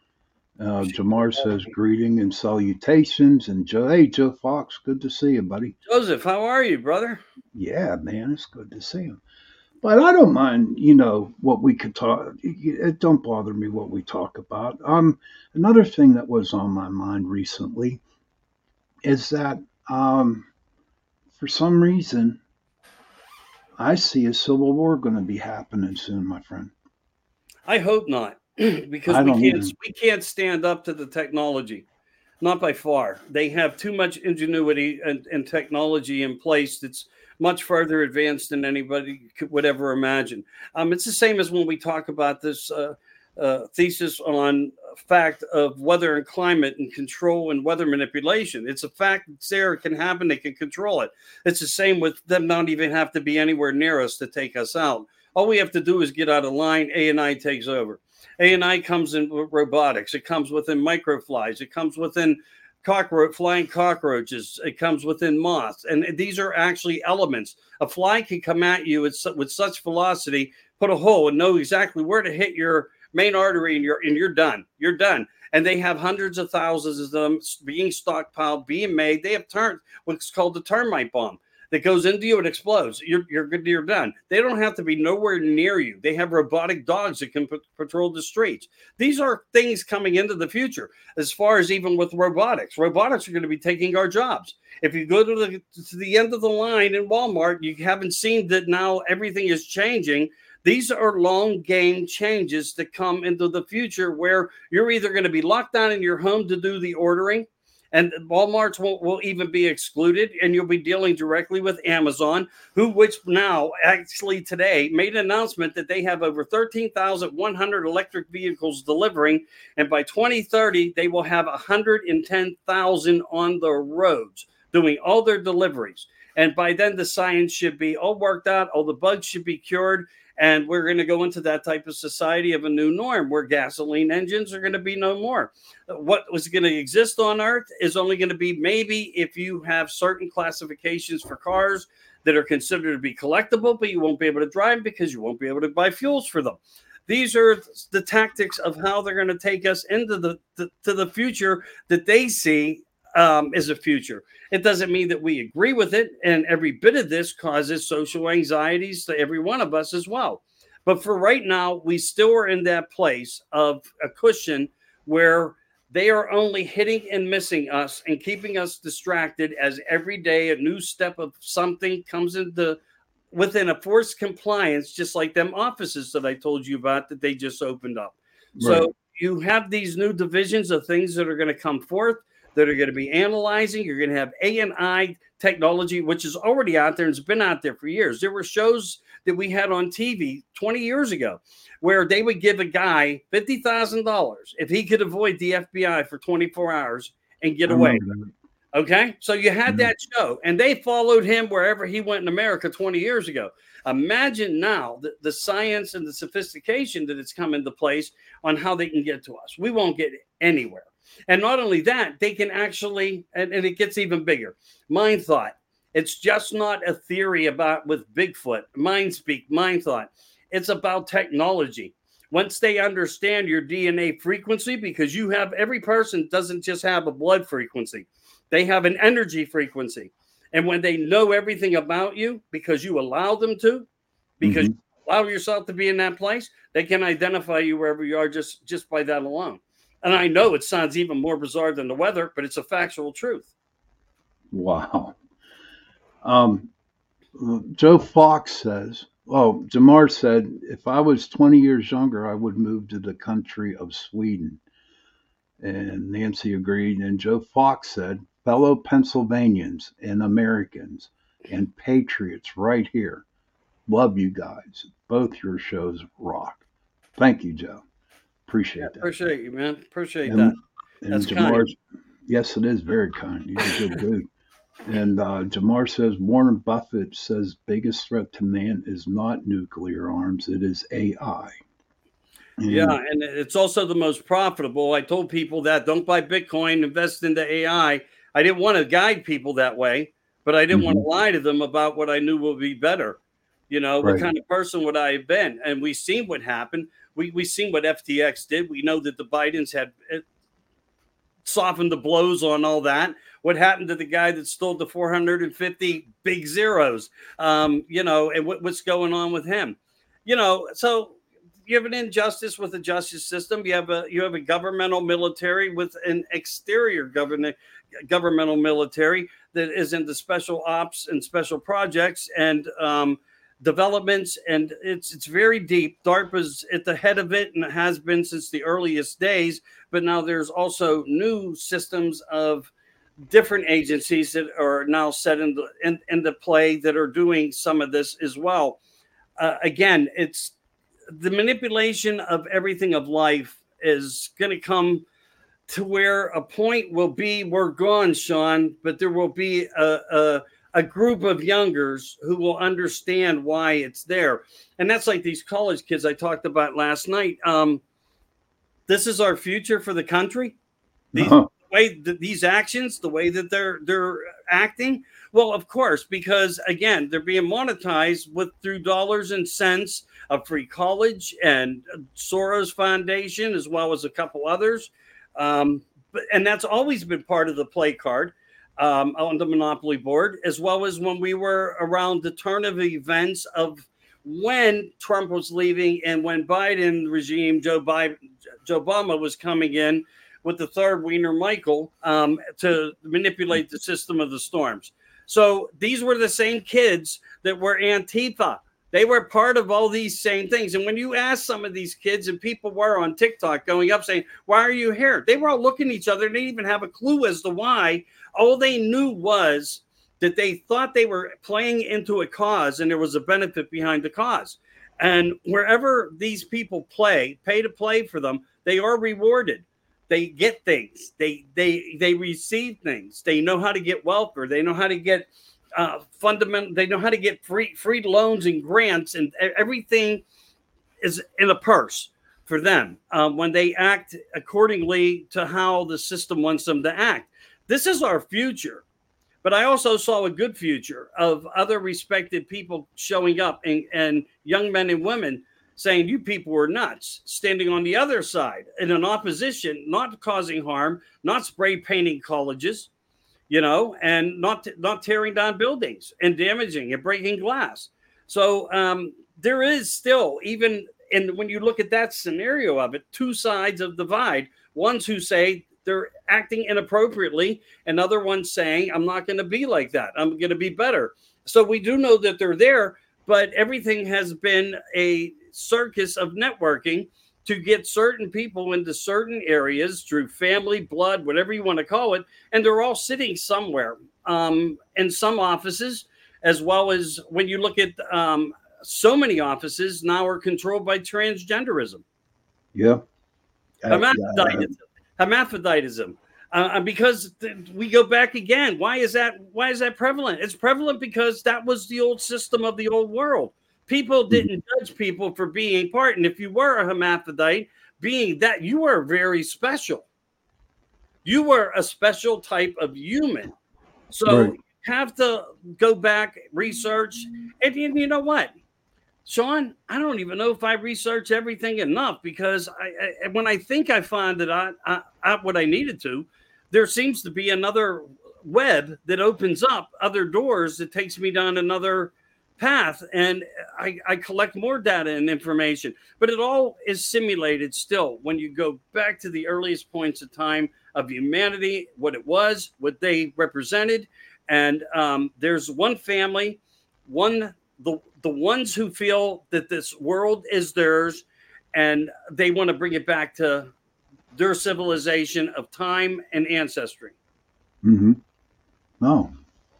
Uh, Jamar says, "Greeting and salutations." And Joe, hey, Joe Fox, good to see you, buddy. Joseph, how are you, brother? Yeah, man, it's good to see you. But I don't mind, you know, what we could talk. It don't bother me what we talk about. Um, another thing that was on my mind recently is that um, for some reason, I see a civil war going to be happening soon, my friend. I hope not. Because we can't even. we can't stand up to the technology, not by far. They have too much ingenuity and, and technology in place that's much further advanced than anybody could, would ever imagine. Um, it's the same as when we talk about this uh, uh, thesis on fact of weather and climate and control and weather manipulation. It's a fact that's there, it can happen, they can control it. It's the same with them not even have to be anywhere near us to take us out. All we have to do is get out of line, A and I takes over. A and I comes in robotics. It comes within microflies. It comes within cockroach, flying cockroaches. It comes within moths. And these are actually elements. A fly can come at you with, with such velocity, put a hole, and know exactly where to hit your main artery, and you're, and you're done. You're done. And they have hundreds of thousands of them being stockpiled, being made. They have turned what's called the termite bomb. That goes into you, it explodes. You're you're good. You're done. They don't have to be nowhere near you. They have robotic dogs that can p- patrol the streets. These are things coming into the future. As far as even with robotics, robotics are going to be taking our jobs. If you go to the to the end of the line in Walmart, you haven't seen that now everything is changing. These are long game changes that come into the future, where you're either going to be locked down in your home to do the ordering. And Walmart's won't, will even be excluded, and you'll be dealing directly with Amazon, who, which now actually today made an announcement that they have over thirteen thousand one hundred electric vehicles delivering, and by twenty thirty, they will have one hundred ten thousand on the roads doing all their deliveries. And by then, the science should be all worked out, all the bugs should be cured, and we're going to go into that type of society of a new norm where gasoline engines are going to be no more. What was going to exist on Earth is only going to be maybe if you have certain classifications for cars that are considered to be collectible, but you won't be able to drive because you won't be able to buy fuels for them. These are the tactics of how they're going to take us into the, the to the future that they see um, is a future. It doesn't mean that we agree with it. And every bit of this causes social anxieties to every one of us as well. But for right now, we still are in that place of a cushion where they are only hitting and missing us and keeping us distracted as every day a new step of something comes into within a forced compliance, just like them offices that I told you about that they just opened up. Right. So you have these new divisions of things that are going to come forth that are going to be analyzing. You're going to have A and I technology, which is already out there and has been out there for years. There were shows that we had on T V twenty years ago where they would give a guy fifty thousand dollars if he could avoid the F B I for twenty-four hours and get away. Okay. So you had that show and they followed him wherever he went in America twenty years ago. Imagine now the, the science and the sophistication that it's come into place on how they can get to us. We won't get anywhere. And not only that, they can actually, and, and it gets even bigger, mind thought. It's just not a theory about with Bigfoot, mind speak, mind thought. It's about technology. Once they understand your D N A frequency, because you have, every person doesn't just have a blood frequency. They have an energy frequency. And when they know everything about you, because you allow them to, because mm-hmm. you allow yourself to be in that place, they can identify you wherever you are just, just by that alone. And I know it sounds even more bizarre than the weather, but it's a factual truth. Wow. Um, Joe Fox says, oh, Jamar said, if I was twenty years younger, I would move to the country of Sweden. And Nancy agreed. And Joe Fox said, fellow Pennsylvanians and Americans and patriots right here. Love you guys. Both your shows rock. Thank you, Joe. Appreciate yeah, that. Appreciate you, man. Appreciate and, that. And That's Jamar, kind. Yes, it is very kind. You're a good dude. And uh, Jamar says, Warren Buffett says biggest threat to man is not nuclear arms, it is A I. And yeah, and it's also the most profitable. I told people that don't buy Bitcoin, invest into A I. I didn't want to guide people that way, but I didn't mm-hmm. want to lie to them about what I knew would be better. You know, right. What kind of person would I have been? And we've seen what happened. We we seen what F T X did. We know that the Bidens had softened the blows on all that. What happened to the guy that stole the four hundred fifty big zeros? Um, you know, and what, what's going on with him? You know, so you have an injustice with the justice system. You have a you have a governmental military with an exterior government governmental military that is into special ops and special projects and um, developments, and it's it's very deep. DARPA's at the head of it and it has been since the earliest days, but now there's also new systems of different agencies that are now set into, in, into play that are doing some of this as well. Uh, again, it's the manipulation of everything of life is going to come to where a point will be, we're gone, Sean, but there will be a, a a group of youngers who will understand why it's there. And that's like these college kids I talked about last night. Um, this is our future for the country. These, uh-huh. the way that these actions, the way that they're they're acting. Well, of course, because again, they're being monetized with through dollars and cents of free college and Soros Foundation, as well as a couple others. Um, but and that's always been part of the play card. Um, on the Monopoly board, as well as when we were around the turn of events of when Trump was leaving and when Biden regime, Joe Biden, Joe Obama was coming in with the third Wiener Michael um, to manipulate the system of the storms. So these were the same kids that were Antifa. They were part of all these same things. And when you ask some of these kids, and people were on TikTok going up saying, why are you here? They were all looking at each other. They didn't even have a clue as to why. All they knew was that they thought they were playing into a cause and there was a benefit behind the cause. And wherever these people play, pay to play for them, they are rewarded. They get things. They they they receive things. They know how to get welfare. They know how to get uh, fundamental. They know how to get free free loans and grants, and everything is in a purse for them um, when they act accordingly to how the system wants them to act. This is our future. But I also saw a good future of other respected people showing up and, and young men and women saying, you people were nuts, standing on the other side in an opposition, not causing harm, not spray painting colleges, you know, and not not tearing down buildings and damaging and breaking glass. So um, there is still, even and when you look at that scenario of it, two sides of the divide. Ones who say they're acting inappropriately, and other ones saying, I'm not going to be like that. I'm going to be better. So we do know that they're there, but everything has been a circus of networking to get certain people into certain areas through family, blood, whatever you want to call it. And they're all sitting somewhere um, in some offices, as well as when you look at um, so many offices now are controlled by transgenderism. Yeah. Hermaphroditism. Hermaphroditism. Uh, because th- we go back again. Why is that? Why is that prevalent? It's prevalent because that was the old system of the old world. People didn't mm-hmm. judge people for being part. And if you were a hermaphrodite, being that, you were very special. You were a special type of human. So right. you have to go back, research. And you, you know what? Sean, I don't even know if I research everything enough, because I, I, when I think I find that I, I, I what I needed to, there seems to be another web that opens up other doors that takes me down another path, and I, I collect more data and information. But it all is simulated still when you go back to the earliest points of time of humanity, what it was, what they represented. And um, there's one family, one the the ones who feel that this world is theirs, and they want to bring it back to their civilization of time and ancestry. Mm-hmm. Oh.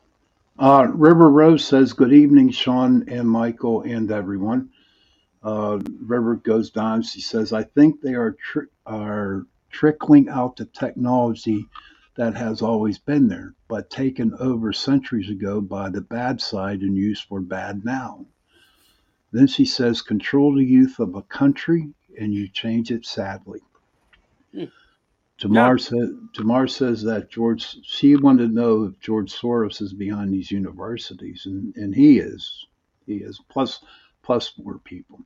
Uh, River Rose says, good evening, Sean and Michael and everyone. Uh, River goes down. She says, I think they are tr- are trickling out the technology that has always been there, but taken over centuries ago by the bad side and used for bad now. Then she says, control the youth of a country and you change it sadly. Hmm. Tamar, yeah. says, Tamar says that George, she wanted to know if George Soros is behind these universities, and, and he is. He is, plus, plus more people.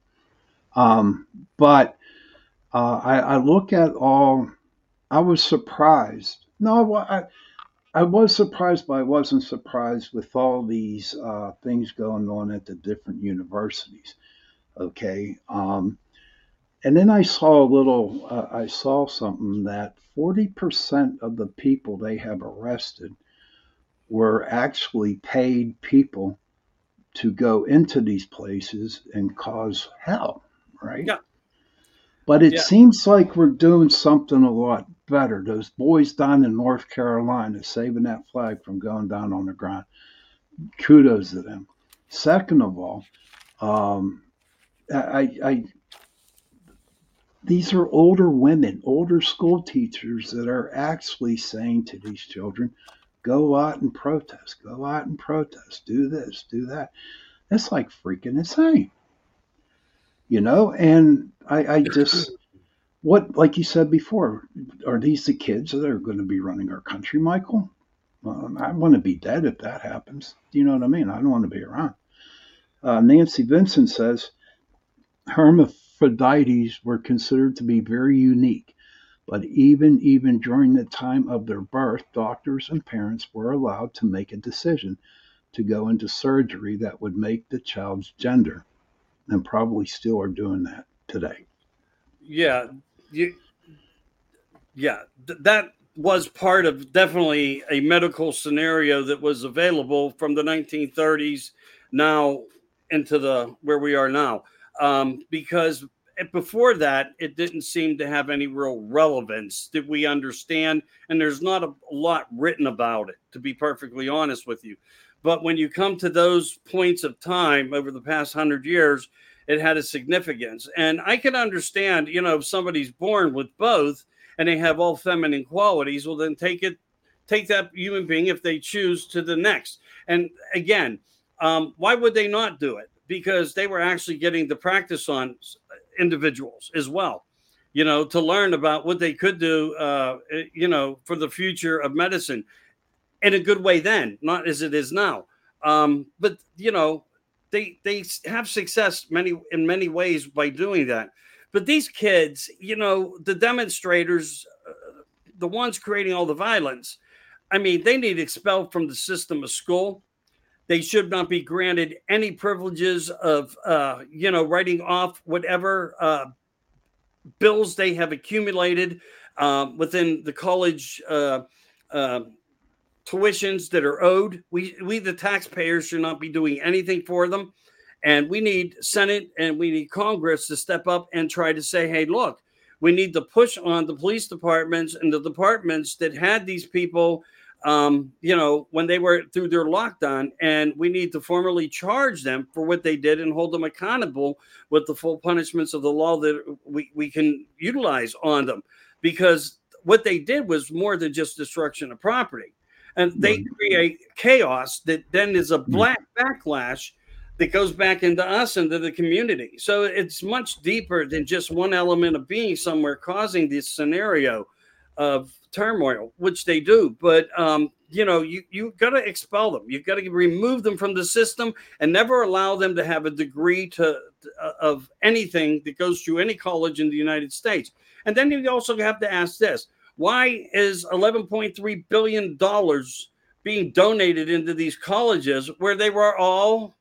Um, but uh, I, I look at all, I was surprised. No, I, I was surprised, but I wasn't surprised with all these uh, things going on at the different universities. Okay. Um, and then I saw a little, uh, I saw something that forty percent of the people they have arrested were actually paid people to go into these places and cause hell, right? Yeah. But it yeah. seems like we're doing something a lot better. Those boys down in North Carolina saving that flag from going down on the ground. Kudos to them. Second of all, um, I, I these are older women, older school teachers that are actually saying to these children, go out and protest, go out and protest, do this, do that. It's like freaking insane. You know, and I, I just, what, like you said before, are these the kids that are going to be running our country, Michael? Um, I want to be dead if that happens. Do you know what I mean? I don't want to be around. Uh, Nancy Vincent says, hermaphrodites were considered to be very unique, but even even during the time of their birth, doctors and parents were allowed to make a decision to go into surgery that would make the child's gender, and probably still are doing that today. Yeah, you, yeah, th- that was part of definitely a medical scenario that was available from the nineteen thirties now into the where we are now. Um, because before that, it didn't seem to have any real relevance that we understand. And there's not a lot written about it, to be perfectly honest with you. But when you come to those points of time over the past hundred years, it had a significance. And I can understand, you know, if somebody's born with both and they have all feminine qualities, well, then take it, take that human being, if they choose, to the next. And again, um, why would they not do it? Because they were actually getting the practice on individuals as well, you know, to learn about what they could do, uh, you know, for the future of medicine in a good way then, not as it is now. Um, but, you know, they they have success many in many ways by doing that. But these kids, you know, the demonstrators, uh, the ones creating all the violence, I mean, they need expelled from the system of school. They should not be granted any privileges of, uh, you know, writing off whatever uh, bills they have accumulated uh, within the college uh, uh, tuitions that are owed. We, we, the taxpayers, should not be doing anything for them. And we need Senate and we need Congress to step up and try to say, hey, look, we need to push on the police departments and the departments that had these people, um, you know, when they were through their lockdown. And we need to formally charge them for what they did and hold them accountable with the full punishments of the law that we, we can utilize on them. Because what they did was more than just destruction of property. And they create chaos that then is a black backlash that goes back into us, into the community. So it's much deeper than just one element of being somewhere causing this scenario of turmoil, which they do. But, um, you know, you, you got to expel them. You've got to remove them from the system and never allow them to have a degree to, uh, of anything that goes through any college in the United States. And then you also have to ask this. Why is eleven point three billion dollars being donated into these colleges where they were all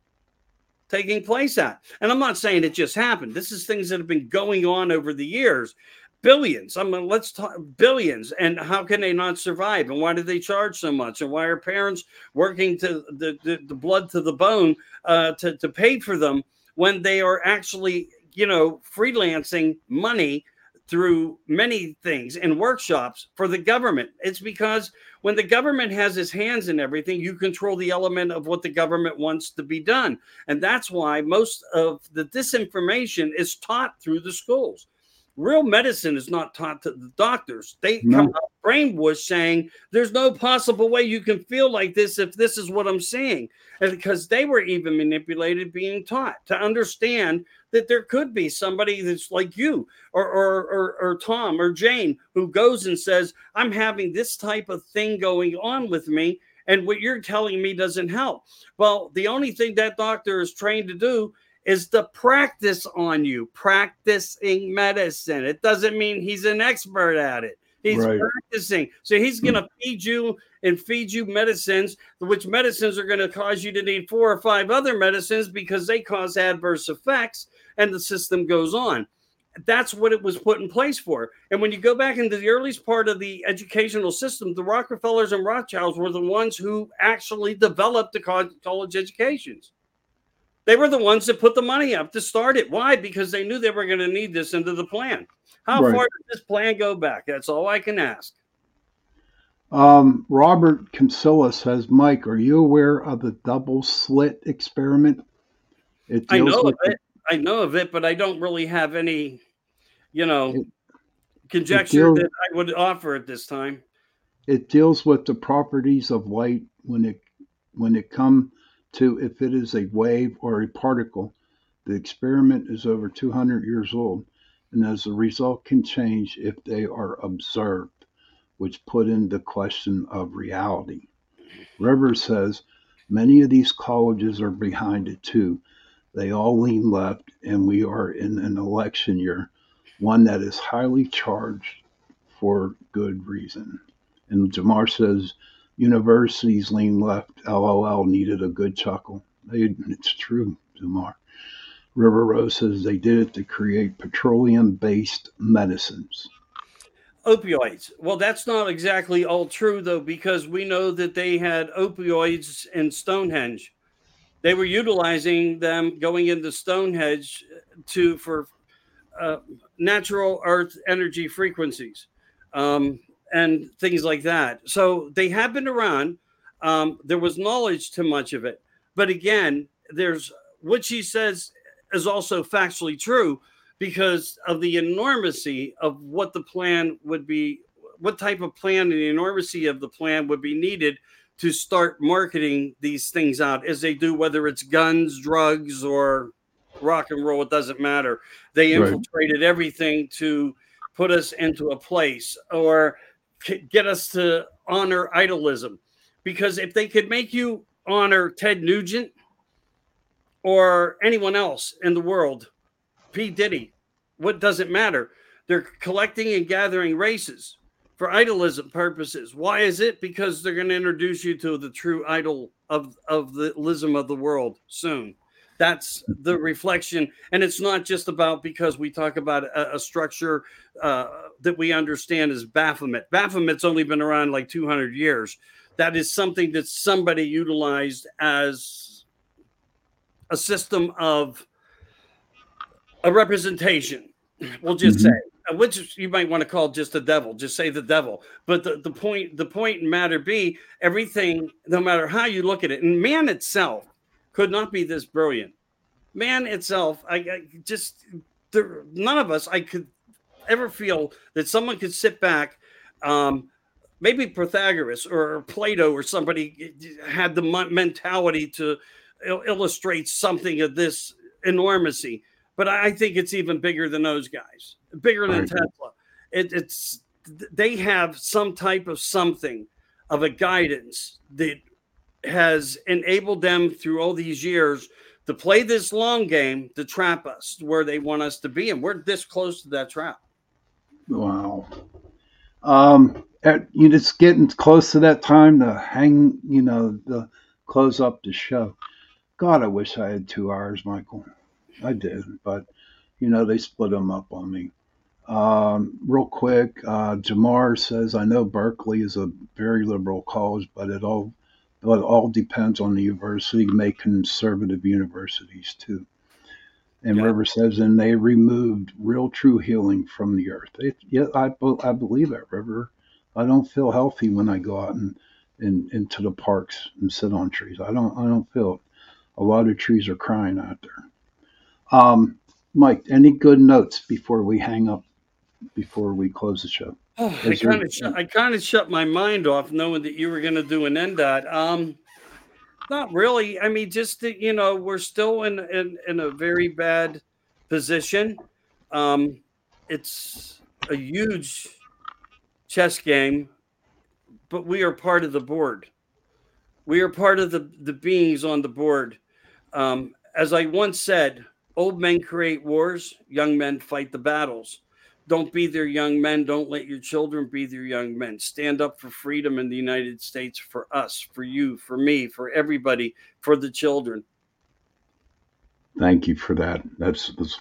taking place at? And I'm not saying it just happened. This is things that have been going on over the years. Billions. I mean, let's talk billions. And how can they not survive? And why do they charge so much? And why are parents working to the, the, the blood to the bone uh, to, to pay for them when they are actually, you know, freelancing money through many things and workshops for the government? It's because when the government has its hands in everything, you control the element of what the government wants to be done. And that's why most of the disinformation is taught through the schools. Real medicine is not taught to the doctors. They No. come out brainwashed saying there's no possible way you can feel like this if this is what I'm seeing. And because they were even manipulated being taught to understand that there could be somebody that's like you or, or, or, or Tom or Jane who goes and says, I'm having this type of thing going on with me, and what you're telling me doesn't help. Well, the only thing that doctor is trained to do is to practice on you, practicing medicine. It doesn't mean he's an expert at it. He's right. practicing. So he's going to feed you and feed you medicines, which medicines are going to cause you to need four or five other medicines because they cause adverse effects, and the system goes on. That's what it was put in place for. And when you go back into the earliest part of the educational system, the Rockefellers and Rothschilds were the ones who actually developed the college educations. They were the ones that put the money up to start it. Why? Because they knew they were going to need this into the plan. How right. far does this plan go back? That's all I can ask. Um, Robert Kinsella says, Mike, are you aware of the double slit experiment? It I know of it. I know of it, but I don't really have any, you know, it, conjecture it deals, that I would offer at this time. It deals with the properties of light when it when it comes to if it is a wave or a particle. The experiment is over two hundred years old, and as a result can change if they are observed, which put into question of reality. Rivers says, many of these colleges are behind it too. They all lean left, and we are in an election year, one that is highly charged for good reason. And Jamar says, universities lean left, LOL, needed a good chuckle. They, it's true, Jamar. River Rose says they did it to create petroleum-based medicines. Opioids. Well, that's not exactly all true, though, because we know that they had opioids in Stonehenge. They were utilizing them going into Stonehenge to for uh, natural earth energy frequencies um, and things like that. So they have been around. Um, there was knowledge to much of it. But again, there's what she says is also factually true because of the enormity of what the plan would be, what type of plan and the enormity of the plan would be needed to start marketing these things out as they do, whether it's guns, drugs, or rock and roll, it doesn't matter. They infiltrated right. everything to put us into a place or get us to honor idolism. Because if they could make you honor Ted Nugent or anyone else in the world, P. Diddy, what does it matter? They're collecting and gathering races. for idolism purposes. Why is it? Because they're going to introduce you to the true idol of, of the ism of the world soon. That's the reflection. And it's not just about because we talk about a, a structure uh, that we understand as Baphomet. Baphomet's only been around like two hundred years. That is something that somebody utilized as a system of a representation. We'll just mm-hmm. say, which you might want to call just the devil. Just say the devil. But the, the point, the point in matter be, everything, no matter how you look at it, and man itself could not be this brilliant. Man itself, I, I just there, none of us I could ever feel that someone could sit back. Um, maybe Pythagoras or Plato or somebody had the mentality to il- illustrate something of this enormity. But I think it's even bigger than those guys, bigger than Tesla. It, it's they have some type of something of a guidance that has enabled them through all these years to play this long game to trap us where they want us to be. And we're this close to that trap. Wow. Um, you just getting close to that time to hang, you know, the close up the show. God, I wish I had two hours, Michael. I did, but you know, they split them up on me. Um, real quick, uh, Jamar says, I know Berkeley is a very liberal college, but it all, but it all depends on the university. You make conservative universities too. And yeah. River says, and they removed real true healing from the earth. It, yeah, I, I believe that, River. I don't feel healthy when I go out and, and into the parks and sit on trees. I don't, I don't feel it. A lot of trees are crying out there. Um, Mike, any good notes before we hang up, before we close the show? Oh, I kind of, sh- I kind of shut my mind off knowing that you were going to do an end dot. Um, not really. I mean, just that, you know, we're still in, in, in a very bad position. Um, it's a huge chess game, but we are part of the board. We are part of the, the beings on the board. Um, as I once said, old men create wars, young men fight the battles. Don't be their young men. Don't let your children be their young men. Stand up for freedom in the United States for us, for you, for me, for everybody, for the children. Thank you for that. That's, that's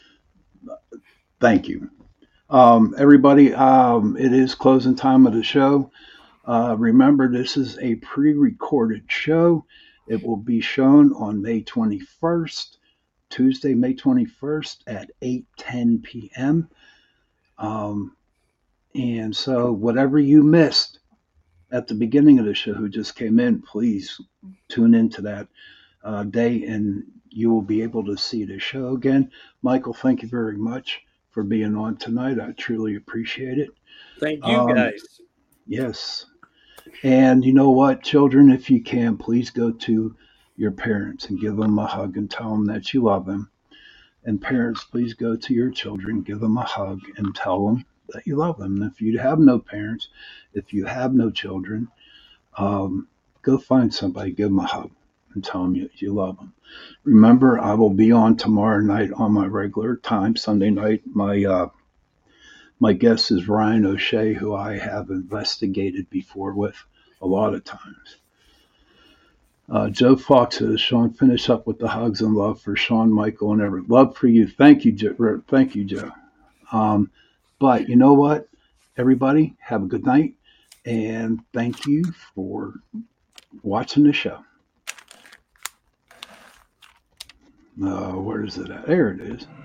thank you. Um, everybody, um, it is closing time of the show. Uh, remember, this is a pre-recorded show. It will be shown on May twenty-first. Tuesday, May twenty-first at eight ten p.m. Um, and so whatever you missed at the beginning of the show who just came in, please tune into that uh, day and you will be able to see the show again. Michael, thank you very much for being on tonight. I truly appreciate it. Thank you, um, guys. Yes. And you know what, children, if you can, please go to your parents and give them a hug and tell them that you love them. And parents, please go to your children, give them a hug and tell them that you love them. And if you have no parents, if you have no children, um, go find somebody, give them a hug and tell them you, you love them. Remember, I will be on tomorrow night on my regular time, Sunday night. My uh, my guest is Ryan O'Shea, who I have investigated before with a lot of times. Uh, Joe Fox says, Sean, finish up with the hugs and love for Sean, Michael, and everyone. Love for you. Thank you, Joe. Thank you, Joe. Um, but you know what? Everybody, have a good night. And thank you for watching the show. Uh, where is it at? There it is.